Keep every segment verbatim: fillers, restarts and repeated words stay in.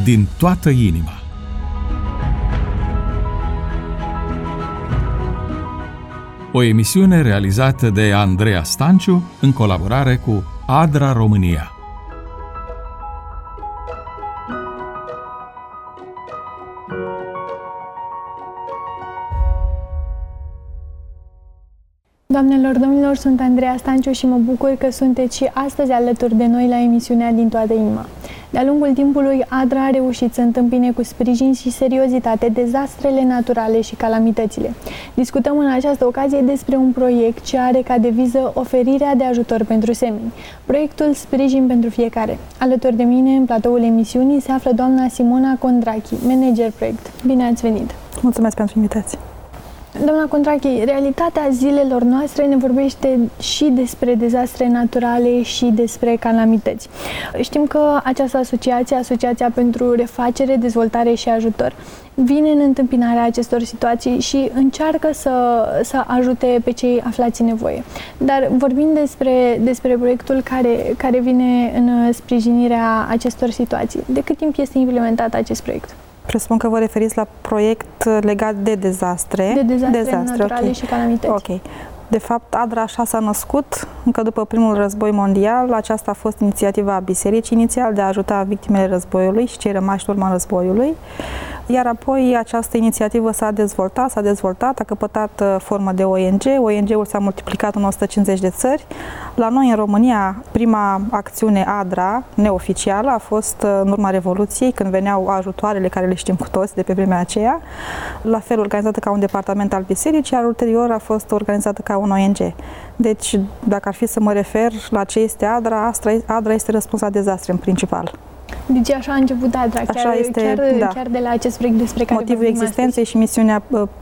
din toată inima. O emisiune realizată de Andreea Stanciu în colaborare cu ADRA România. Doamnelor, domnilor, sunt Andreea Stanciu și mă bucur că sunteți și astăzi alături de noi la emisiunea Din toată inima. De-a lungul timpului, ADRA a reușit să întâmpine cu sprijin și seriozitate dezastrele naturale și calamitățile. Discutăm în această ocazie despre un proiect ce are ca deviză oferirea de ajutor pentru semeni. Proiectul Sprijin pentru fiecare. Alături de mine, în platoul emisiunii, se află doamna Simona Condrachi, manager proiect. Bine ați venit! Mulțumesc pentru invitație! Doamna Condrachi, realitatea zilelor noastre ne vorbește și despre dezastre naturale și despre calamități. Știm că această asociație, Asociația pentru Refacere, Dezvoltare și Ajutor, vine în întâmpinarea acestor situații și încearcă să, să ajute pe cei aflați în nevoie. Dar vorbind despre, despre proiectul care, care vine în sprijinirea acestor situații, de cât timp este implementat acest proiect? Presupun că vă referiți la proiect legat de dezastre. De dezastre, dezastre naturale okay. și calamități. Ok. De fapt, ADRA așa s-a născut, încă după primul război mondial. Aceasta a fost inițiativa bisericii inițial de a ajuta victimele războiului și cei rămași în urma războiului. Iar apoi această inițiativă s-a dezvoltat, s-a dezvoltat, a căpătat formă de O N G. O N G-ul s-a multiplicat în o sută cincizeci de țări. La noi, în România, prima acțiune ADRA, neoficială, a fost în urma Revoluției, când veneau ajutoarele care le știm cu toți de pe vremea aceea, la fel organizată ca un departament al bisericii, iar ulterior a fost organizată ca un O N G. Deci, dacă ar fi să mă refer la ce este ADRA, ADRA este răspuns la dezastre în principal. Deci așa a început ADRA, chiar, așa este, chiar, da. chiar de la acest proiect despre care motivul existenței astăzi. Și misiunea,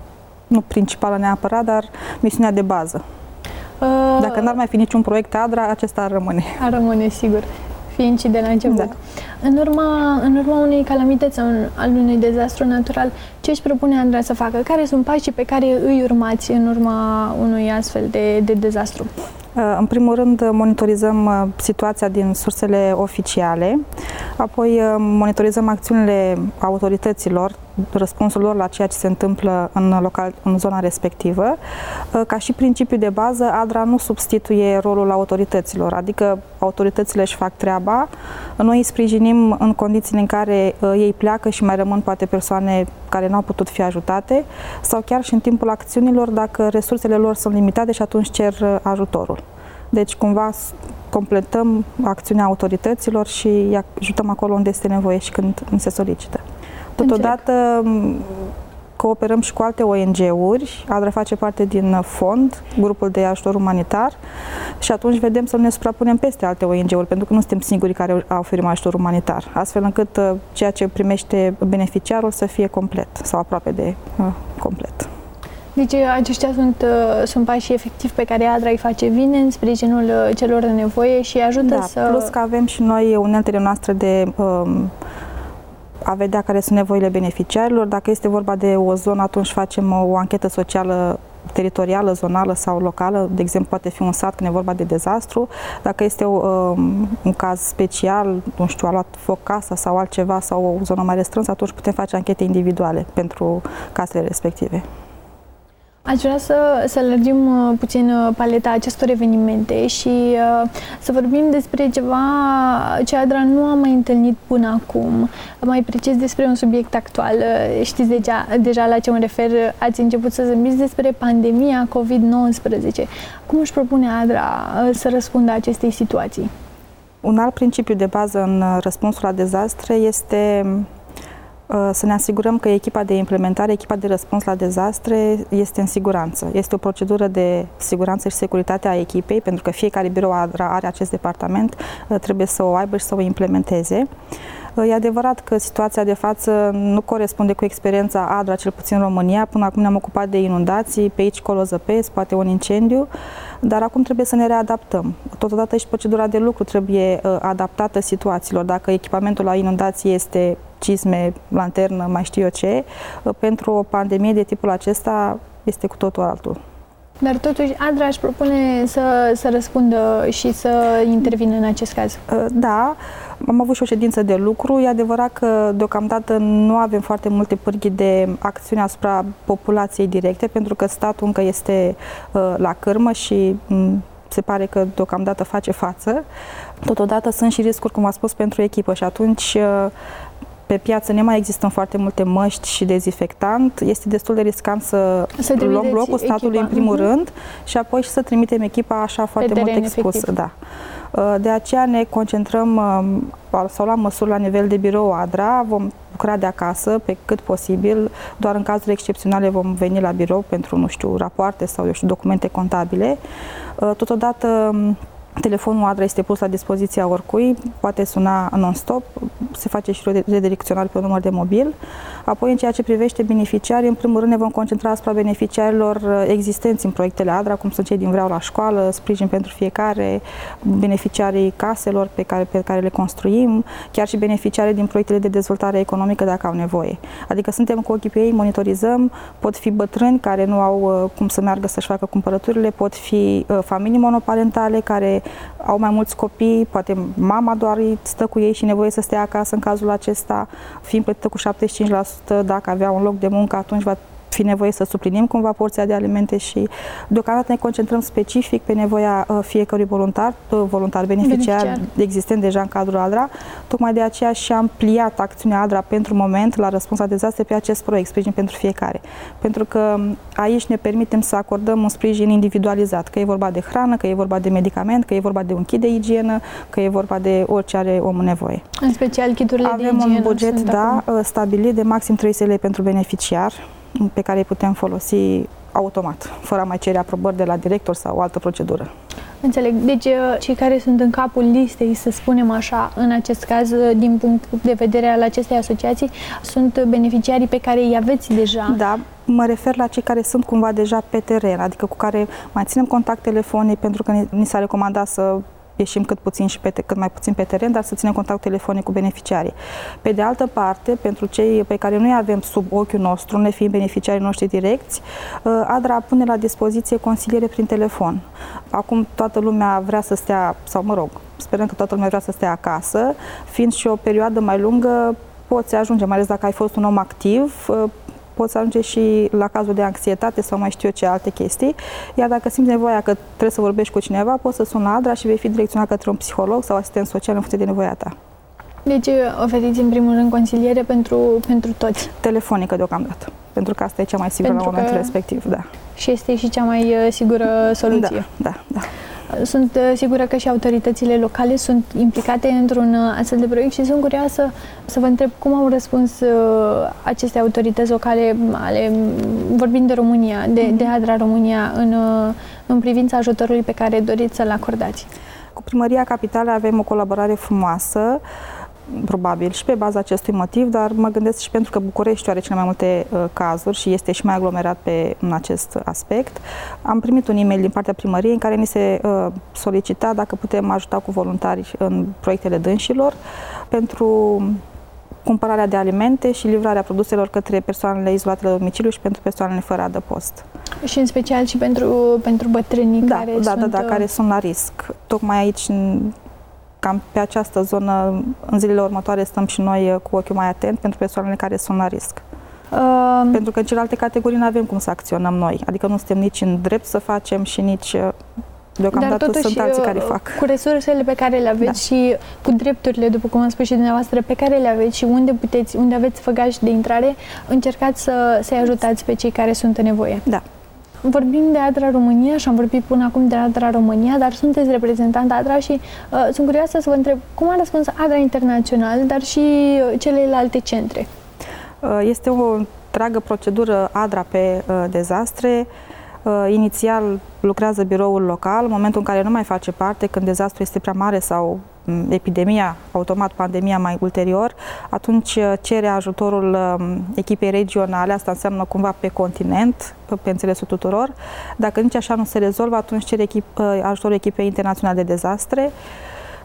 nu principală neapărat, dar misiunea de bază. Uh, Dacă n-ar mai fi niciun proiect ADRA, acesta ar rămâne. Ar rămâne, sigur, fiind și de la început. Da. În urma, în urma unei calamități sau al unui dezastru natural, ce își propune ADRA să facă? Care sunt pașii pe care îi urmați în urma unui astfel de, de dezastru? În primul rând, monitorizăm situația din sursele oficiale, apoi monitorizăm acțiunile autorităților, răspunsul lor la ceea ce se întâmplă în, local, în zona respectivă. Ca și principiu de bază, ADRA nu substituie rolul autorităților, adică autoritățile își fac treaba, noi îi sprijinim în condițiile în care ei pleacă și mai rămân poate persoane care nu au putut fi ajutate, sau chiar și în timpul acțiunilor, dacă resursele lor sunt limitate și atunci cer ajutorul. Deci, cumva, completăm acțiunea autorităților și îi ajutăm acolo unde este nevoie și când se solicită. Totodată, cooperăm și cu alte O N G-uri. ADRA face parte din fond, grupul de ajutor umanitar, și atunci vedem să nu ne suprapunem peste alte O N G-uri, pentru că nu suntem singurii care oferim ajutor umanitar, astfel încât ceea ce primește beneficiarul să fie complet sau aproape de uh, complet. Deci aceștia sunt, sunt pașii efectivi pe care ADRA îi face, vine în sprijinul celor în nevoie și ajută da, să... plus că avem și noi uneltele noastre de um, a vedea care sunt nevoile beneficiarilor. Dacă este vorba de o zonă, atunci facem o anchetă socială teritorială, zonală sau locală. De exemplu, poate fi un sat când e vorba de dezastru. Dacă este o, um, un caz special, nu știu, a luat foc casa sau altceva sau o zonă mai restrânsă, atunci putem face anchete individuale pentru casele respective. Aș vrea să, să lărgim uh, puțin uh, paleta acestor evenimente și uh, să vorbim despre ceva ce ADRA nu a mai întâlnit până acum. Mai precis despre un subiect actual. Uh, știți deja, deja la ce mă refer, ați început să zâmbiți despre pandemia COVID nouăsprezece. Cum își propune ADRA uh, să răspundă acestei situații? Un alt principiu de bază în răspunsul la dezastre este să ne asigurăm că echipa de implementare, echipa de răspuns la dezastre este în siguranță. Este o procedură de siguranță și securitate a echipei, pentru că fiecare birou ADRA are acest departament, trebuie să o aibă și să o implementeze. E adevărat că situația de față nu corespunde cu experiența ADRA, cel puțin în România. Până acum ne-am ocupat de inundații, pe aici colo zăpezi, poate un incendiu, dar acum trebuie să ne readaptăm. Totodată și procedura de lucru trebuie adaptată situațiilor. Dacă echipamentul la inundații este cizme, lanternă, mai știu eu ce, pentru o pandemie de tipul acesta este cu totul altul. Dar totuși Adra își propune să, să răspundă și să intervină în acest caz. Da, am avut și o ședință de lucru. E adevărat că deocamdată nu avem foarte multe pârghii de acțiune asupra populației directe, pentru că statul încă este uh, la cârmă și um, se pare că deocamdată face față. Totodată sunt și riscuri, cum am spus, pentru echipă și atunci uh, pe piață ne mai există foarte multe măști și dezinfectant. Este destul de riscant să, să luăm locul statului echipa. în primul uh-huh. rând și apoi și să trimitem echipa așa foarte mult expusă. Da. De aceea ne concentrăm sau luăm măsuri la nivel de birou Adra, vom lucra de acasă pe cât posibil, doar în cazuri excepționale vom veni la birou pentru, nu știu, rapoarte sau, eu știu, documente contabile. Totodată, telefonul Adra este pus la dispoziția oricui, poate suna non-stop, se face și redirecționare pe un număr de mobil. Apoi, în ceea ce privește beneficiarii, în primul rând ne vom concentra asupra beneficiarilor existenți în proiectele Adra, cum sunt cei din Vreau la școală, sprijin pentru fiecare, beneficiarii caselor pe care, pe care le construim, chiar și beneficiarii din proiectele de dezvoltare economică dacă au nevoie. Adică suntem cu ochii pe ei, monitorizăm, pot fi bătrâni care nu au cum să meargă să-și facă cumpărăturile, pot fi familii monoparentale care au mai mulți copii, poate mama doar stă cu ei și nevoie să stea acasă în cazul acesta, fiind plătită cu șaptezeci și cinci la sută, dacă avea un loc de muncă, atunci va fi nevoie să suplinim cumva porția de alimente și deocamdată ne concentrăm specific pe nevoia fiecărui voluntar, voluntar beneficiar, beneficiar existent deja în cadrul Adra. Tocmai de aceea și am pliat acțiunea Adra pentru moment la răspuns la dezastre pe acest proiect, sprijin pentru fiecare. Pentru că aici ne permitem să acordăm un sprijin individualizat, că e vorba de hrană, că e vorba de medicament, că e vorba de un kit de igienă, că e vorba de orice are omul nevoie. În special kiturile de igienă. Avem un buget, da, stabilit de maxim trei sute de lei pentru beneficiar, pe care îi putem folosi automat, fără a mai cere aprobări de la director sau o altă procedură. Înțeleg. Deci, cei care sunt în capul listei, să spunem așa, în acest caz, din punct de vedere al acestei asociații, sunt beneficiarii pe care îi aveți deja? Da, mă refer la cei care sunt cumva deja pe teren, adică cu care mai ținem contact telefonic, pentru că ni s-a recomandat să ieșim cât puțin și pe te, cât mai puțin pe teren, dar să ținem contact telefonic cu beneficiarii. Pe de altă parte, pentru cei pe care noi avem sub ochiul nostru, ne fiind beneficiarii noștri direcți, Adra pune la dispoziție consiliere prin telefon. Acum toată lumea vrea să stea, sau mă rog, sperăm că toată lumea vrea să stea acasă, fiind și o perioadă mai lungă, poți ajunge, mai ales dacă ai fost un om activ, poți ajunge și la cazul de anxietate sau mai știu eu ce alte chestii, iar dacă simți nevoia că trebuie să vorbești cu cineva, poți să suni la Adra și vei fi direcționat către un psiholog sau asistent social în funcție de nevoia ta. Deci oferiți în primul rând consiliere pentru, pentru toți? Telefonică deocamdată, pentru că asta e cea mai sigură pentru la momentul că... respectiv, da. Și este și cea mai sigură soluție? Da, da, da. Sunt sigură că și autoritățile locale sunt implicate într-un astfel de proiect și sunt curioasă să vă întreb cum au răspuns aceste autorități locale, ale, vorbind de România, de, mm-hmm. de Adra România, în, în privința ajutorului pe care doriți să-l acordați. Cu Primăria Capitalei avem o colaborare frumoasă, probabil și pe baza acestui motiv, dar mă gândesc și pentru că Bucureștiul are cele mai multe uh, cazuri și este și mai aglomerat pe în acest aspect. Am primit un e-mail din partea primăriei în care ni se uh, solicita dacă putem ajuta cu voluntari în proiectele dânșilor pentru cumpărarea de alimente și livrarea produselor către persoanele izolate la domiciliu și pentru persoanele fără adăpost. Și în special și pentru, pentru bătrânii da, care da, sunt... Da, da, care sunt la risc. Tocmai aici, cam pe această zonă, în zilele următoare stăm și noi cu ochiul mai atent pentru persoanele care sunt la risc. Uh, pentru că în celelalte categorii nu avem cum să acționăm noi. Adică nu suntem nici în drept să facem și nici... Deocamdată totuși, sunt alții care fac. Cu resursele pe care le aveți da. și cu drepturile, după cum am spus și dumneavoastră, pe care le aveți și unde puteți, unde aveți făgași de intrare, încercați să, să-i ajutați pe cei care sunt în nevoie. Da. Vorbim de Adra România și am vorbit până acum de Adra România, dar sunteți reprezentant Adra și uh, sunt curioasă să vă întreb cum a răspuns Adra Internațional, dar și celelalte centre. Uh, este o întreagă procedură Adra pe uh, dezastre. Uh, inițial lucrează biroul local, în momentul în care nu mai face parte, când dezastrul este prea mare sau um, epidemia, automat pandemia mai ulterior, atunci cere ajutorul um, echipei regionale, asta înseamnă cumva pe continent, pe înțelesul tuturor. Dacă nici așa nu se rezolvă, atunci cere echip, uh, ajutorul echipei internaționale de dezastre.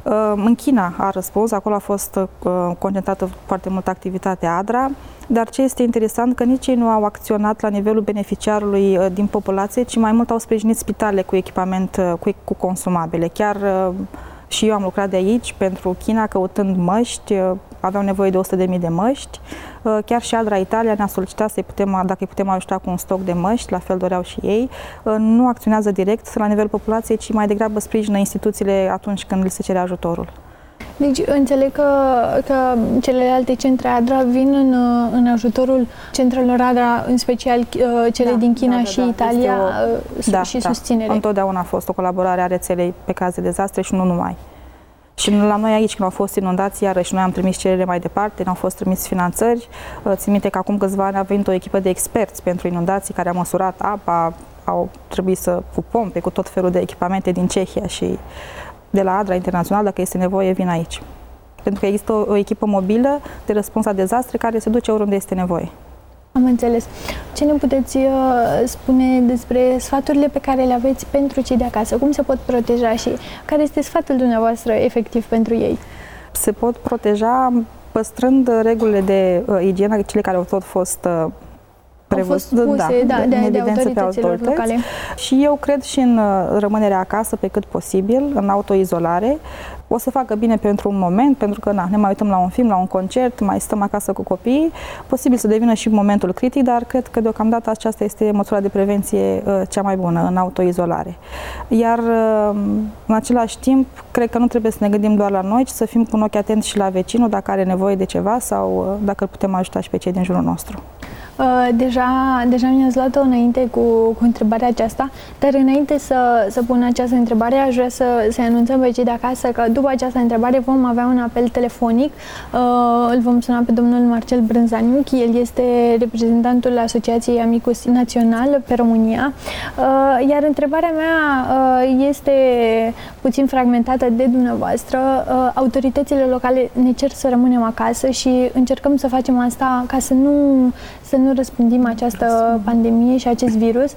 În China a răspuns, acolo a fost concentrată foarte multă activitate ADRA, dar ce este interesant că nici ei nu au acționat la nivelul beneficiarului din populație, ci mai mult au sprijinit spitalele cu echipament, cu, cu consumabile. Chiar și eu am lucrat de aici pentru China căutând măști, aveau nevoie de o sută de mii de măști. Chiar și ADRA Italia ne-a solicitat să putem, dacă îi putem ajuta cu un stoc de măști, la fel doreau și ei. Nu acționează direct la nivelul populației, ci mai degrabă sprijină instituțiile atunci când li se cere ajutorul. Deci înțeleg că, că celelalte centre ADRA vin în, în ajutorul centrelor ADRA, în special cele da, din China da, da, și da. Italia o, da, și da. susținere. Întotdeauna a fost o colaborare a rețelei pe caz de dezastre și nu numai. Și la noi aici, când au fost inundații, iarăși noi am trimis cerere mai departe, ne-au fost trimis finanțări. Țin minte că acum câțiva ani a venit o echipă de experți pentru inundații care a măsurat apa, au trebuit să cu pompe, cu tot felul de echipamente din Cehia și de la ADRA Internațional, dacă este nevoie, vin aici. Pentru că există o, o echipă mobilă de răspuns la dezastre care se duce oriunde este nevoie. Am înțeles. Ce ne puteți uh, spune despre sfaturile pe care le aveți pentru cei de acasă? Cum se pot proteja și care este sfatul dumneavoastră efectiv pentru ei? Se pot proteja păstrând regulile de uh, igienă, cele care au tot fost uh, prevăzut, au fost puse, da, de, de, de autorităților locale. Și eu cred și în rămânerea acasă pe cât posibil, în autoizolare. O să facă bine pentru un moment, pentru că na, ne mai uităm la un film, la un concert, mai stăm acasă cu copiii. Posibil să devină și momentul critic, dar cred că deocamdată aceasta este măsura de prevenție uh, cea mai bună, în autoizolare. Iar uh, în același timp, cred că nu trebuie să ne gândim doar la noi, ci să fim cu un ochi atent și la vecinul dacă are nevoie de ceva sau uh, dacă îl putem ajuta și pe cei din jurul nostru. Uh, deja, deja mi-ați luat-o înainte cu, cu întrebarea aceasta, dar înainte să, să pun această întrebare, aș vrea să, să anunțăm pe cei de acasă că după această întrebare vom avea un apel telefonic. Uh, îl vom suna pe domnul Marcel Brânzaniuc, el este reprezentantul Asociației Amicus Național pe România, uh, iar întrebarea mea uh, este puțin fragmentată de dumneavoastră. Uh, autoritățile locale ne cer să rămânem acasă și încercăm să facem asta ca să nu, să nu răspândim această pandemie și acest virus,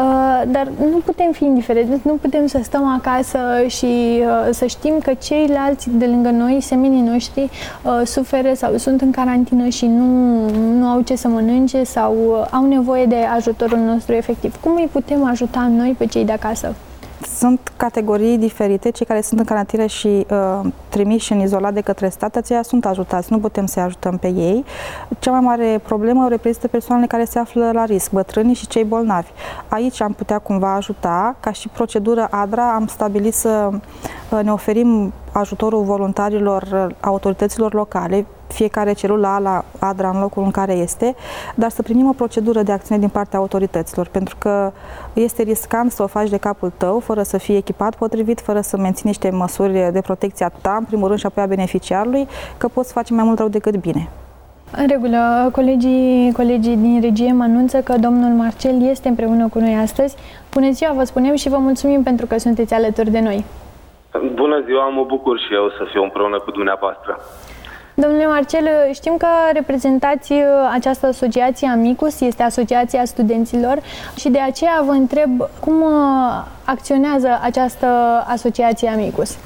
dar nu putem fi indiferenți, nu putem să stăm acasă și să știm că ceilalți de lângă noi, semenii noștri, suferă sau sunt în carantină și nu, nu au ce să mănânce sau au nevoie de ajutorul nostru efectiv. Cum îi putem ajuta noi pe cei de acasă? Sunt categorii diferite, cei care sunt în carantină și uh, trimiși în izolat de către stat, aceia sunt ajutați, nu putem să-i ajutăm pe ei. Cea mai mare problemă o reprezintă persoanele care se află la risc, bătrânii și cei bolnavi. Aici am putea cumva ajuta, ca și procedură ADRA am stabilit să uh, ne oferim ajutorul voluntarilor, autorităților locale, fiecare celula la ADRA în locul în care este, dar să primim o procedură de acțiune din partea autorităților, pentru că este riscant să o faci de capul tău, fără să fii echipat potrivit, fără să menții niște măsuri de protecție a ta, în primul rând, și apoi a beneficiarului, că poți face mai mult rău decât bine. În regulă, colegii, colegii din regie mă anunță că domnul Marcel este împreună cu noi astăzi. Bună ziua, vă spunem și vă mulțumim pentru că sunteți alături de noi. Bună ziua, mă bucur și eu să fiu împreună cu dumneavoastră. Domnule Marcel, știm că reprezentați această asociație Amicus, este Asociația Studenților și de aceea vă întreb cum acționează această asociație Amicus.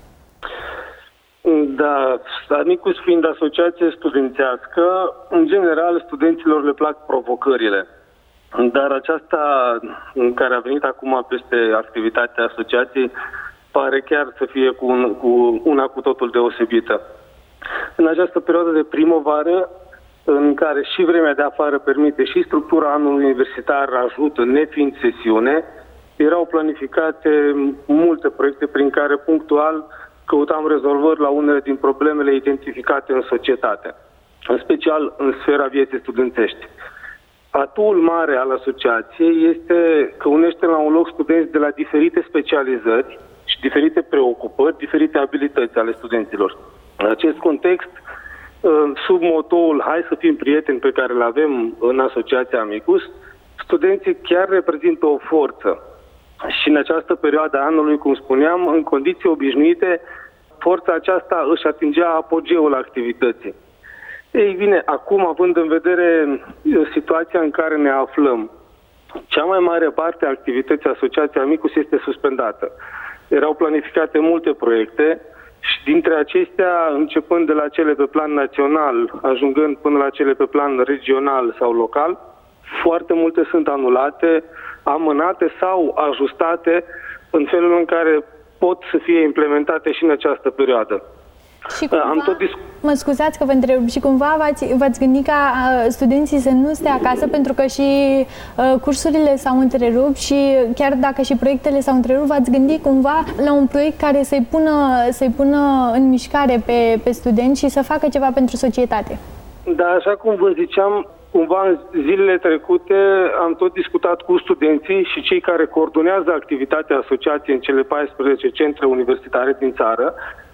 Da, Amicus fiind asociație studențească, în general studenților le plac provocările. Dar aceasta care a venit acum peste activitatea asociației pare chiar să fie cu, un, cu una cu totul deosebită. În această perioadă de primăvară, în care și vremea de afară permite și structura anului universitar ajută, nefiind sesiune, erau planificate multe proiecte prin care punctual căutam rezolvări la unele din problemele identificate în societate, în special în sfera vieții studențești. Atul mare al asociației este că unește la un loc studenți de la diferite specializări și diferite preocupări, diferite abilități ale studenților. În acest context, sub motoul "Hai să fim prieteni" pe care îl avem în Asociația Amicus, studenții chiar reprezintă o forță. Și în această perioadă a anului, cum spuneam, în condiții obișnuite, forța aceasta își atingea apogeul activității. Ei bine, acum, având în vedere situația în care ne aflăm, cea mai mare parte a activității Asociației Amicus este suspendată. Erau planificate multe proiecte Și dintre acestea, începând de la cele pe plan național, ajungând până la cele pe plan regional sau local, foarte multe sunt anulate, amânate sau ajustate în felul în care pot să fie implementate și în această perioadă. Și cumva, Am tot discu- mă scuzați că vă întreb, și cumva v-ați, v-ați gândit ca uh, studenții să nu stea acasă, pentru că și uh, cursurile s-au întrerupt și chiar dacă și proiectele s-au întrerupt, v-ați gândit cumva la un proiect care să-i pună, să-i pună în mișcare pe, pe studenți și să facă ceva pentru societate? Da, așa cum vă ziceam, cumva în zilele trecute am tot discutat cu studenții și cei care coordonează activitatea asociației în cele paisprezece centre universitare din țară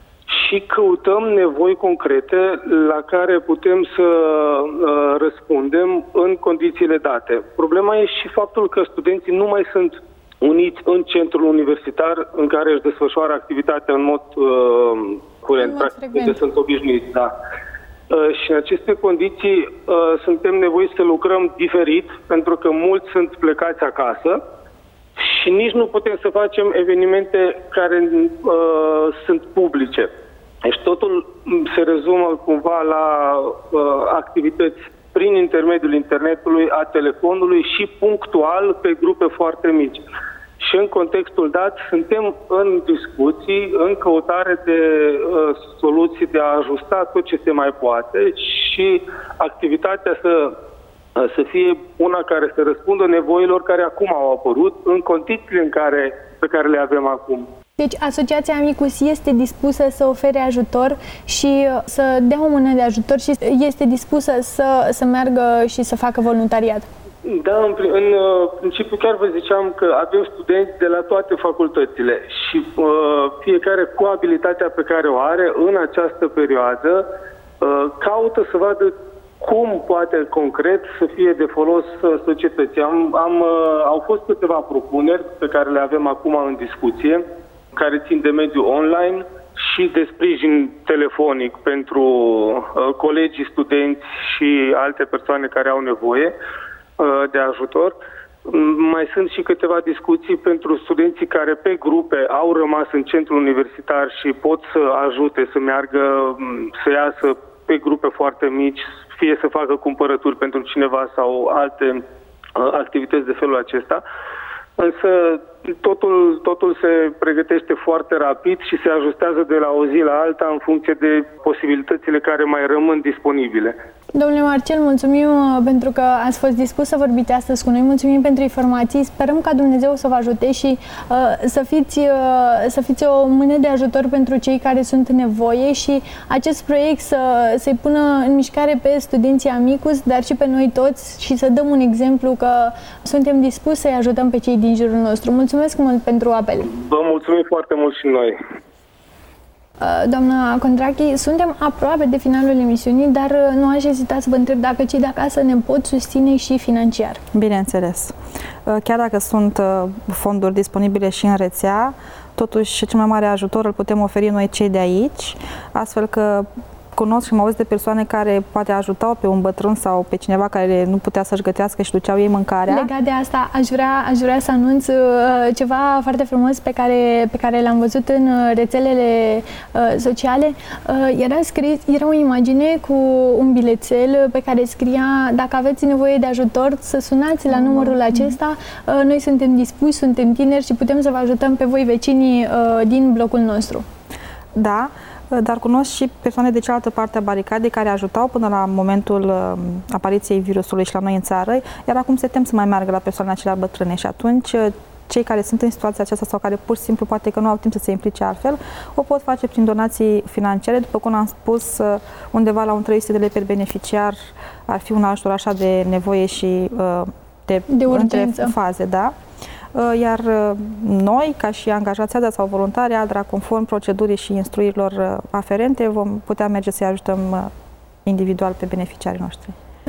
și căutăm nevoi concrete la care putem să uh, răspundem în condițiile date. Problema e și faptul că studenții nu mai sunt uniți în centrul universitar în care își desfășoară activitatea în mod uh, curent, practic, unde sunt obișnuiți. Da. Uh, și în aceste condiții uh, suntem nevoiți să lucrăm diferit, pentru că mulți sunt plecați acasă și nici nu putem să facem evenimente care uh, sunt publice. Deci totul se rezumă cumva la uh, activități prin intermediul internetului, a telefonului și punctual pe grupe foarte mici. Și în contextul dat suntem în discuții, în căutare de uh, soluții de a ajusta tot ce se mai poate și activitatea să, uh, să fie una care să răspundă nevoilor care acum au apărut în condițiile în care, pe care le avem acum. Deci Asociația Amicus este dispusă să ofere ajutor și să dea o mână de ajutor și este dispusă să, să meargă și să facă voluntariat. Da, în, în principiu chiar vă ziceam că avem studenți de la toate facultățile și uh, fiecare cu abilitatea pe care o are în această perioadă uh, caută să vadă cum poate concret să fie de folos societății. Am, am, uh, au fost câteva propuneri pe care le avem acum în discuție, care țin de mediul online și de sprijin telefonic pentru uh, colegii, studenți și alte persoane care au nevoie uh, de ajutor. Mai sunt și câteva discuții pentru studenții care pe grupe au rămas în centrul universitar și pot să ajute să meargă, să iasă pe grupe foarte mici, fie să facă cumpărături pentru cineva sau alte uh, activități de felul acesta. Însă totul, totul se pregătește foarte rapid și se ajustează de la o zi la alta în funcție de posibilitățile care mai rămân disponibile. Domnule Marcel, mulțumim pentru că ați fost dispus să vorbiți astăzi cu noi, mulțumim pentru informații, sperăm ca Dumnezeu să vă ajute și uh, să, fiți, uh, să fiți o mână de ajutor pentru cei care sunt în nevoie și acest proiect să, să-i pună în mișcare pe studenții Amicus, dar și pe noi toți și să dăm un exemplu că suntem dispuși să-i ajutăm pe cei din jurul nostru. Mulțumesc mult pentru apel. Vă mulțumim foarte mult și noi. Doamna Condrachi, suntem aproape de finalul emisiunii, dar nu aș ezita să vă întreb dacă cei de acasă ne pot susține și financiar. Bineînțeles. Chiar dacă sunt fonduri disponibile și în rețea, totuși cel mai mare ajutor îl putem oferi noi cei de aici, astfel că cunosc și mă auzit de persoane care poate ajutau pe un bătrân sau pe cineva care nu putea să-și gătească și duceau ei mâncarea. Legat de asta, aș vrea, aș vrea să anunț uh, ceva foarte frumos pe care, pe care l-am văzut în rețelele uh, sociale. Uh, era, scris, era o imagine cu un bilețel pe care scria: dacă aveți nevoie de ajutor, să sunați la numărul acesta. Uh, noi suntem dispuși, suntem tineri și putem să vă ajutăm pe voi, vecinii uh, din blocul nostru. Da. Dar cunosc și persoane de cealaltă parte a baricadei care ajutau până la momentul uh, apariției virusului și la noi în țară, iar acum se tem să mai meargă la persoanele acelea bătrâne și atunci uh, cei care sunt în situația aceasta sau care pur și simplu poate că nu au timp să se implice altfel, o pot face prin donații financiare. După cum am spus, uh, undeva la un trei sute de lei per beneficiar ar fi un ajutor așa de nevoie și uh, de, de urgență. Între faze, da? Iar noi, ca și angajați ADRA sau voluntari ADRA, conform procedurii și instruirilor aferente, vom putea merge să-i ajutăm individual pe beneficiarii noștri.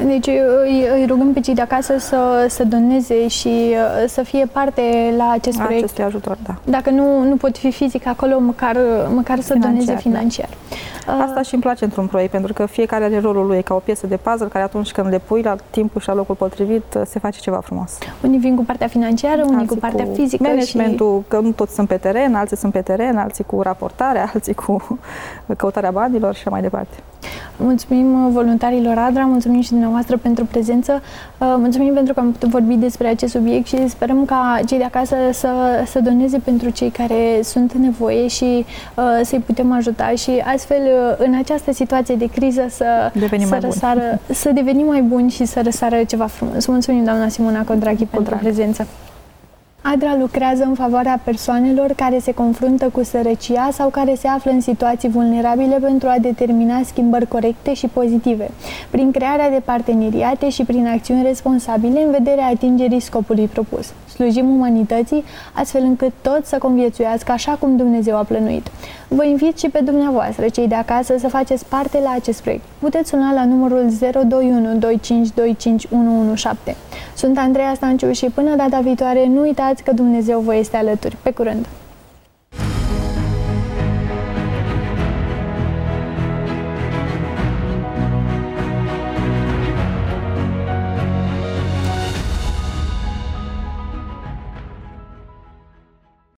Deci îi, îi rugăm pe cei de acasă să, să doneze și să fie parte la acest proiect. Acestui ajutor, da. Dacă nu, nu pot fi fizic acolo, măcar, măcar să Financiar, doneze financiar. Da. Asta și îmi place într-un proiect, pentru că fiecare are rolul lui, ca o piesă de puzzle, care atunci când le pui la timpul și la locul potrivit, se face ceva frumos. Unii vin cu partea financiară, unii alții cu partea cu fizică. Managementul, și... că nu toți sunt pe teren, alții sunt pe teren, alții cu raportarea, alții cu căutarea banilor și așa mai departe. Mulțumim voluntarilor ADRA, mulțumim și dumneavoastră pentru prezență, mulțumim pentru că am putut vorbi despre acest subiect și sperăm ca cei de acasă să, să doneze pentru cei care sunt în nevoie și uh, să-i putem ajuta și astfel în această situație de criză să, devenim să, mai răsară, să devenim mai buni și să răsară ceva frumos. Mulțumim, doamna Simona Condrachi, pentru prezență. ADRA lucrează în favoarea persoanelor care se confruntă cu sărăcia sau care se află în situații vulnerabile pentru a determina schimbări corecte și pozitive, prin crearea de parteneriate și prin acțiuni responsabile în vederea atingerii scopului propus. Slujim umanității, astfel încât toți să conviețuiască așa cum Dumnezeu a plănuit. Vă invit și pe dumneavoastră, cei de acasă, să faceți parte la acest proiect. Puteți suna la numărul zero doi unu doi cinci doi cinci unu unu șapte. Sunt Andreea Stanciu și până data viitoare, nu uitați că Dumnezeu vă este alături. Pe curând!